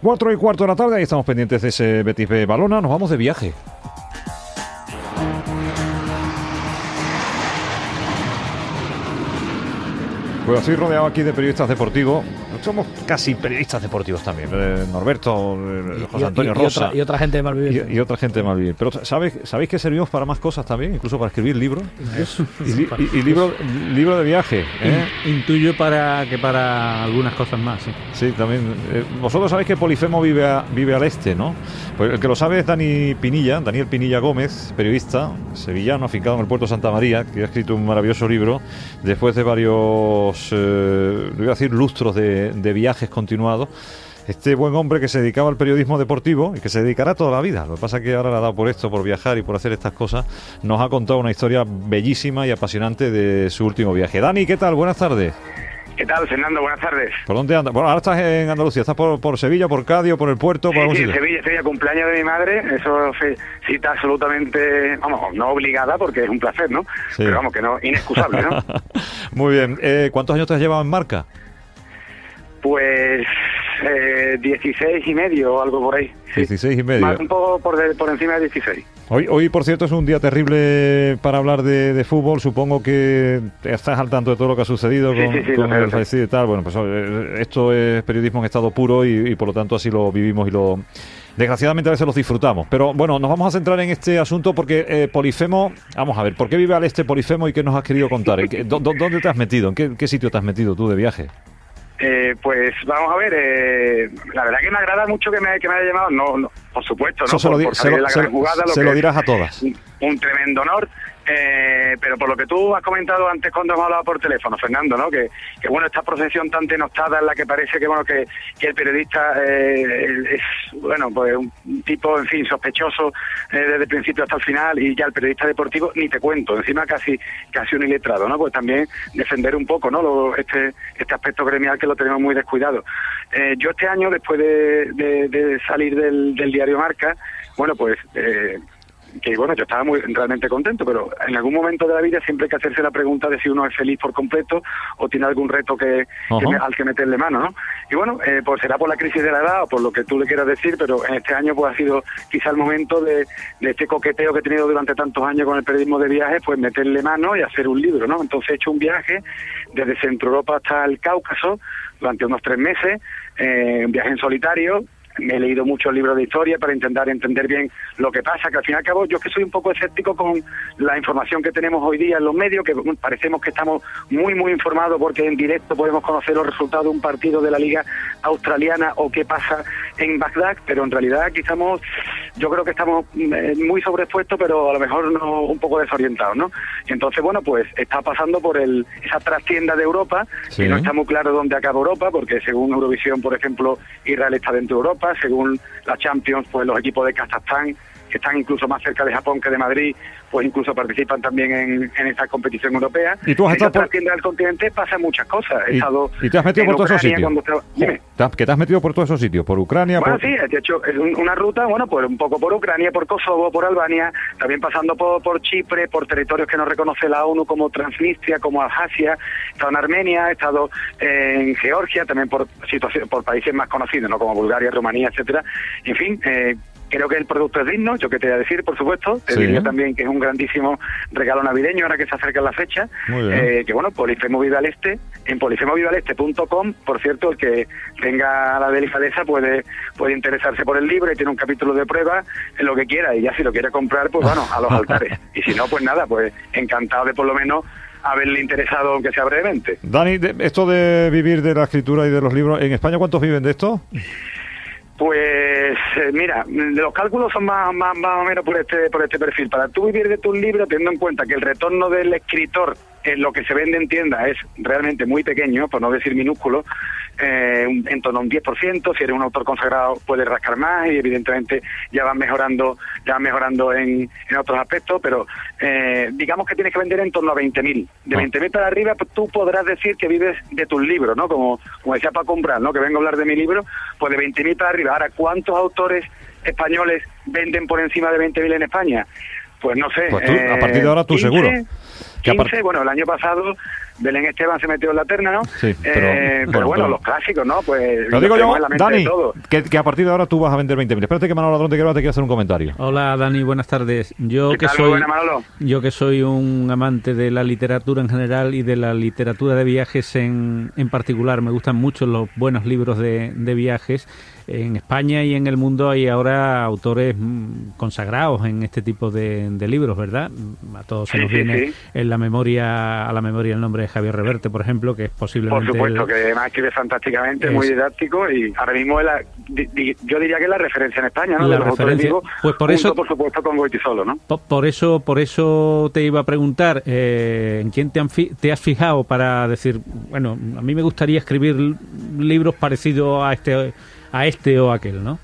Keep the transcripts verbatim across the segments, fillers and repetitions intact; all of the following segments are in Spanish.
Cuatro y cuarto de la tarde, ahí estamos pendientes de ese Betis B Balona. Nos vamos de viaje. Pues estoy rodeado aquí de periodistas deportivos. Somos casi periodistas deportivos también. Eh, Norberto, eh, José Antonio y, y, Rosa. Y otra, y otra gente de Malvivir. Y, y otra gente de Malvivir. Pero ¿sabéis, ¿sabéis que servimos para más cosas también? Incluso para escribir libros. Y, y, y libro, libro de viaje. ¿eh? Intuyo para que para algunas cosas más, sí. Sí, también. Eh, vosotros sabéis que Polifemo vive, a, vive al este, ¿no? Pues el que lo sabe es Dani Pinilla, Daniel Pinilla Gómez, periodista sevillano, afincado en el puerto de Santa María, que ha escrito un maravilloso libro después de varios, eh, voy a decir, lustros de, de viajes continuados. Este buen hombre que se dedicaba al periodismo deportivo y que se dedicará toda la vida. Lo que pasa es que ahora le ha dado por esto, por viajar y por hacer estas cosas, nos ha contado una historia bellísima y apasionante de su último viaje. Dani, ¿qué tal? Buenas tardes. ¿Qué tal, Fernando? Buenas tardes. ¿Por dónde andas? Bueno, ahora estás en Andalucía. ¿Estás por, por Sevilla, por Cádiz, por el puerto? Sí, por sí, Sevilla, Sevilla, cumpleaños de mi madre. Eso se cita absolutamente, vamos, no obligada porque es un placer, ¿no? Sí. Pero vamos, que no, inexcusable, ¿no? Muy bien. Eh, ¿Cuántos años te has llevado en marca? Pues eh, dieciséis y medio o algo por ahí. Sí. dieciséis y medio. Más un poco por, de, por encima de dieciséis. Hoy, hoy, por cierto, es un día terrible para hablar de, de fútbol. Supongo que estás al tanto de todo lo que ha sucedido sí, con, sí, sí, con el sé. fallecido y tal. Bueno, pues esto es periodismo en estado puro y, y por lo tanto así lo vivimos y lo... Desgraciadamente a veces los disfrutamos. Pero bueno, nos vamos a centrar en este asunto porque eh, Polifemo... Vamos a ver, ¿por qué vive al este Polifemo y qué nos has querido contar? ¿Qué, dónde, ¿Dónde te has metido? ¿En qué, qué sitio te has metido tú de viaje? Eh, pues vamos a ver, eh, la verdad que me agrada mucho que me, que me haya llamado, no, no, por supuesto, ¿no? Se, por, lo, por se, lo, la se, gran jugada, lo se que lo dirás a todas. Un, un tremendo honor, eh, pero por lo que tú has comentado antes cuando hemos hablado por teléfono, Fernando, ¿no? Que, que bueno, esta procesión tan denostada en la que parece que bueno que, que el periodista eh, es, bueno, pues un tipo, en fin, sospechoso eh, desde el principio hasta el final, y ya el periodista deportivo ni te cuento, encima casi casi un iletrado, ¿no? Pues también defender un poco, ¿no? Lo, este este aspecto gremial que lo tenemos muy descuidado. Eh, yo este año, después de, de, de salir del, del diario Marca, bueno, pues... Eh, que bueno, yo estaba muy realmente contento, pero en algún momento de la vida siempre hay que hacerse la pregunta de si uno es feliz por completo o tiene algún reto que, que me, al que meterle mano, ¿no? Y bueno, eh, pues será por la crisis de la edad o por lo que tú le quieras decir, pero en este año pues ha sido quizá el momento de, de este coqueteo que he tenido durante tantos años con el periodismo de viajes, pues meterle mano y hacer un libro, ¿no? Entonces he hecho un viaje desde Centro Europa hasta el Cáucaso durante unos tres meses, eh, un viaje en solitario. Me he leído muchos libros de historia para intentar entender bien lo que pasa, que al fin y al cabo yo es que soy un poco escéptico con la información que tenemos hoy día en los medios, que parecemos que estamos muy muy informados porque en directo podemos conocer los resultados de un partido de la Liga Australiana o qué pasa en Bagdad, pero en realidad aquí estamos, yo creo que estamos muy sobreexpuestos, pero a lo mejor no, un poco desorientados, ¿no? Y entonces, bueno, pues está pasando por el esa trastienda de Europa, sí. Que no está muy claro dónde acaba Europa, porque según Eurovisión, por ejemplo, Israel está dentro de Europa, según la Champions, pues los equipos de Kazajstán, que están incluso más cerca de Japón que de Madrid, pues incluso participan también en, en esta competición europea. ¿Y tú has estado por la tienda del continente? Pasan muchas cosas. He ¿Y, estado ¿Y te has metido por todos esos sitios? Estaba... Dime. ¿Que te has metido por todos esos sitios? ¿Por Ucrania? Bueno, por... sí, de hecho es una ruta, bueno, pues un poco por Ucrania, por Kosovo, por Albania, también pasando por, por Chipre, por territorios que no reconoce la ONU como Transnistria, como Abjasia, he estado en Armenia, he estado en Georgia, también por situaciones, por países más conocidos, ¿no? Como Bulgaria, Rumanía, etcétera. En fin, eh, creo que el producto es digno, yo que te voy a decir, por supuesto. Te sí. diría también que es un grandísimo regalo navideño ahora que se acerca la fecha. Eh, que bueno, Polifemo Vive al Este, en polifemo vive al este punto com, por cierto, el que tenga la delicadeza puede puede interesarse por el libro y tiene un capítulo de prueba en lo que quiera, y ya si lo quiere comprar, pues bueno, a los altares. Y si no, pues nada, pues encantado de por lo menos haberle interesado, aunque sea brevemente. Dani, de, esto de vivir de la escritura y de los libros, ¿en España cuántos viven de esto? Pues eh, mira, los cálculos son más, más, más o menos por este por este perfil. Para tú vivir de tu libro, teniendo en cuenta que el retorno del escritor en lo que se vende en tiendas es realmente muy pequeño, por no decir minúsculo, eh, en torno a un diez por ciento, si eres un autor consagrado puedes rascar más y evidentemente ya van mejorando ya van mejorando en, en otros aspectos, pero eh, digamos que tienes que vender en torno a veinte mil. De veinte mil para arriba, pues tú podrás decir que vives de tus libros, ¿no? Como, como decía Paco Umbral, ¿no? Que vengo a hablar de mi libro, pues de veinte mil para arriba. Ahora, ¿cuántos autores españoles venden por encima de veinte mil en España? Pues no sé. Pues tú, eh, a partir de ahora tú quince, seguro. quince, bueno, el año pasado Belén Esteban se metió en la terna, ¿no? Sí, pero, eh, pero bueno, bueno, pero- los clásicos, ¿no? Pues Lo digo yo, tenemos en la mente Dani, de todo. que, que a partir de ahora tú vas a vender veinte mil. Espérate que Manolo Ladrón te quiero, te quiero hacer un comentario. Hola Dani, buenas tardes. Yo ¿Qué que tal? Muy soy buena, Manolo. yo que soy un amante de la literatura en general y de la literatura de viajes en, en particular, me gustan mucho los buenos libros de, de viajes. En España y en el mundo hay ahora autores mm, consagrados en este tipo de, de libros, ¿verdad? A todos se Sí, nos sí, viene sí. en la memoria a la memoria el nombre de Javier Reverte, por ejemplo, que es Por posiblemente supuesto, el- que además escribe fantásticamente, Es- muy didáctico y ahora mismo es la, di- di- yo diría que es la referencia en España, ¿no? La De los autores referencia. vivos, Pues por junto, eso- por supuesto, con Goitisolo, ¿no? Po- Por eso, por eso te iba a preguntar, eh, ¿en quién te, han fi- te has fijado para decir, bueno, a mí me gustaría escribir l- libros parecidos a este, a este o aquel, ¿no?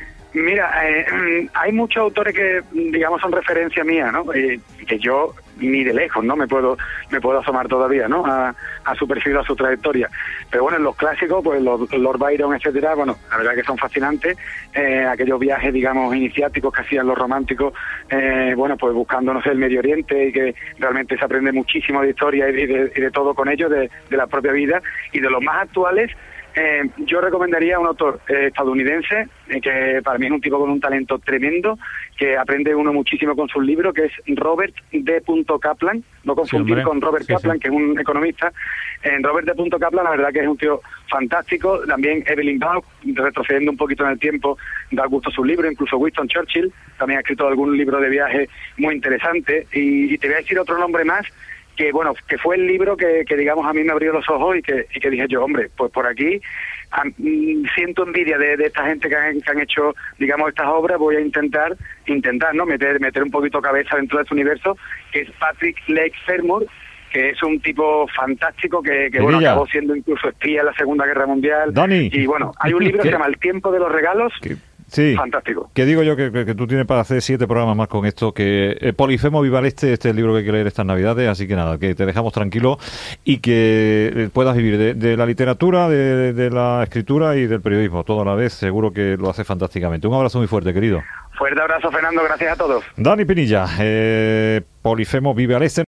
Mira, eh, hay muchos autores que, digamos, son referencia mía, ¿no? Eh, que yo ni de lejos, ¿no? Me puedo me puedo asomar todavía, ¿no? A, a su perfil, a su trayectoria. Pero bueno, en los clásicos, pues los Lord Byron, etcétera, bueno, la verdad que son fascinantes. Eh, aquellos viajes, digamos, iniciáticos que hacían los románticos, eh, bueno, pues buscando, no sé, el Medio Oriente y que realmente se aprende muchísimo de historia y de, y de todo con ellos, de, de la propia vida. Y de los más actuales, Eh, yo recomendaría a un autor eh, estadounidense eh, que para mí es un tipo con un talento tremendo, que aprende uno muchísimo con sus libros, que es Robert D. Kaplan, no confundir hombre. con Robert Sí, Kaplan, sí. que es un economista. En Robert D. Kaplan, la verdad que es un tío fantástico. También Evelyn Waugh, retrocediendo un poquito en el tiempo, da gusto sus libros. Incluso Winston Churchill también ha escrito algún libro de viaje muy interesante. Y, y te voy a decir otro nombre más, que bueno, que fue el libro que, que digamos a mí me abrió los ojos y que, y que dije yo, hombre, pues por aquí a, mm, siento envidia de, de esta gente que han, que han hecho, digamos, estas obras. Voy a intentar, intentar, ¿no? Meter, meter un poquito cabeza dentro de este universo, que es Patrick Lake Fermor, que es un tipo fantástico que, que bueno, Pinilla. acabó siendo incluso espía en la Segunda Guerra Mundial. Dani. Y bueno, hay un libro que ¿Qué? se llama El tiempo de los regalos, Que- sí. fantástico. Que digo yo que, que- que tú tienes para hacer siete programas más con esto, que eh, Polifemo Viva el Este, este es el libro que hay que leer estas Navidades, así que nada, que te dejamos tranquilo y que eh, puedas vivir de, de la literatura, de, de la escritura y del periodismo, todo a la vez, seguro que lo haces fantásticamente. Un abrazo muy fuerte, querido. Fuerte abrazo, Fernando, gracias a todos. Dani Pinilla, eh, Polifemo Vive al Este.